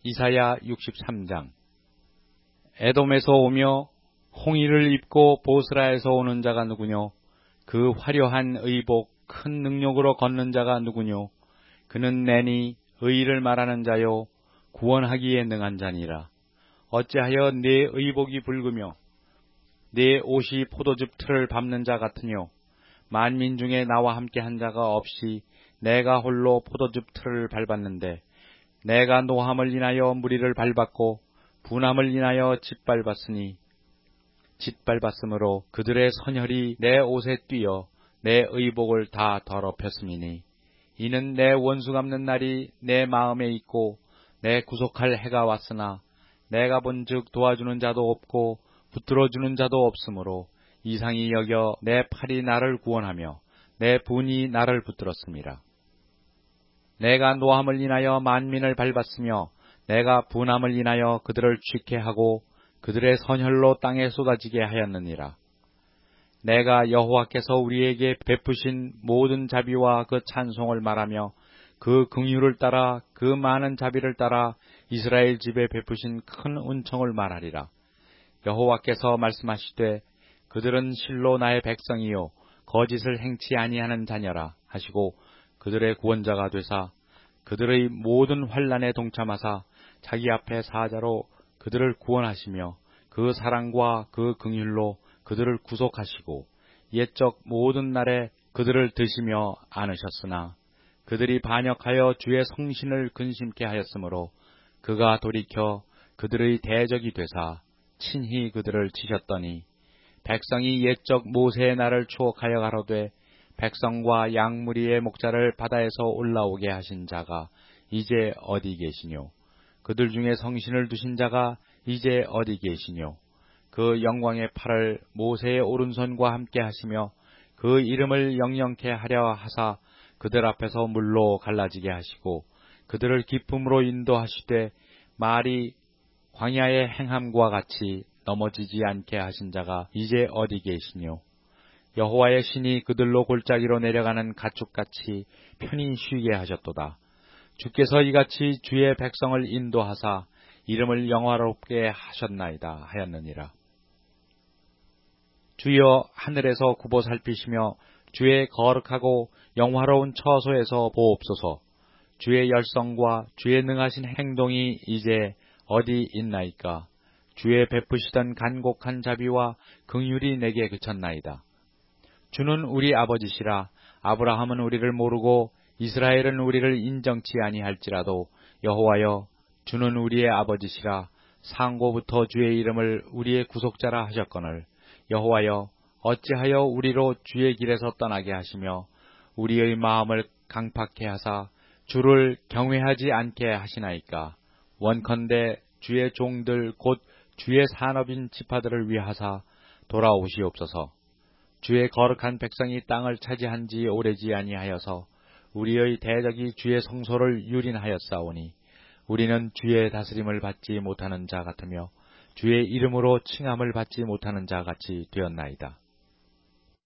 이사야 63장. 에돔에서 오며 홍의를 입고 보스라에서 오는 자가 누구뇨? 그 화려한 의복 큰 능력으로 걷는 자가 누구뇨? 그는 내니 의를 말하는 자요 구원하기에 능한 자니라. 어찌하여 네 의복이 붉으며 네 옷이 포도즙 틀을 밟는 자 같으뇨? 만민 중에 나와 함께 한 자가 없이 내가 홀로 포도즙 틀을 밟았는데 내가 노함을 인하여 무리를 밟았고 분함을 인하여 짓밟았으므로 그들의 선혈이 내 옷에 뛰어 내 의복을 다 더럽혔음이니 이는 내 원수 갚는 날이 내 마음에 있고 내 구속할 해가 왔으나 내가 본즉 도와주는 자도 없고 붙들어주는 자도 없으므로 이상히 여겨 내 팔이 나를 구원하며 내 분이 나를 붙들었음이라. 내가 노함을 인하여 만민을 밟았으며 내가 분함을 인하여 그들을 취케하고 그들의 선혈로 땅에 쏟아지게 하였느니라. 내가 여호와께서 우리에게 베푸신 모든 자비와 그 찬송을 말하며 그 긍휼을 따라 그 많은 자비를 따라 이스라엘 집에 베푸신 큰 은총을 말하리라. 여호와께서 말씀하시되 그들은 실로 나의 백성이요 거짓을 행치 아니하는 자녀라 하시고 그들의 구원자가 되사 그들의 모든 환난에 동참하사 자기 앞에 사자로 그들을 구원하시며 그 사랑과 그 긍휼로 그들을 구속하시고 옛적 모든 날에 그들을 드시며 안으셨으나 그들이 반역하여 주의 성신을 근심케 하였으므로 그가 돌이켜 그들의 대적이 되사 친히 그들을 치셨더니 백성이 옛적 모세의 날을 추억하여 가로되 백성과 양무리의 목자를 바다에서 올라오게 하신 자가 이제 어디 계시뇨? 그들 중에 성신을 두신 자가 이제 어디 계시뇨? 그 영광의 팔을 모세의 오른손과 함께 하시며 그 이름을 영영케 하려 하사 그들 앞에서 물로 갈라지게 하시고 그들을 기쁨으로 인도하시되 말이 광야의 행함과 같이 넘어지지 않게 하신 자가 이제 어디 계시뇨? 여호와의 신이 그들로 골짜기로 내려가는 가축같이 편히 쉬게 하셨도다. 주께서 이같이 주의 백성을 인도하사 이름을 영화롭게 하셨나이다 하였느니라. 주여 하늘에서 굽어 살피시며 주의 거룩하고 영화로운 처소에서 보옵소서. 주의 열성과 주의 능하신 행동이 이제 어디 있나이까? 주의 베푸시던 간곡한 자비와 긍휼이 내게 그쳤나이다. 주는 우리 아버지시라. 아브라함은 우리를 모르고 이스라엘은 우리를 인정치 아니할지라도 여호와여 주는 우리의 아버지시라. 상고부터 주의 이름을 우리의 구속자라 하셨거늘 여호와여 어찌하여 우리로 주의 길에서 떠나게 하시며 우리의 마음을 강팍해 하사 주를 경외하지 않게 하시나이까? 원컨대 주의 종들 곧 주의 산업인 지파들을 위하사 돌아오시옵소서. 주의 거룩한 백성이 땅을 차지한 지 오래지 아니하여서 우리의 대적이 주의 성소를 유린하였사오니 우리는 주의 다스림을 받지 못하는 자 같으며 주의 이름으로 칭함을 받지 못하는 자 같이 되었나이다.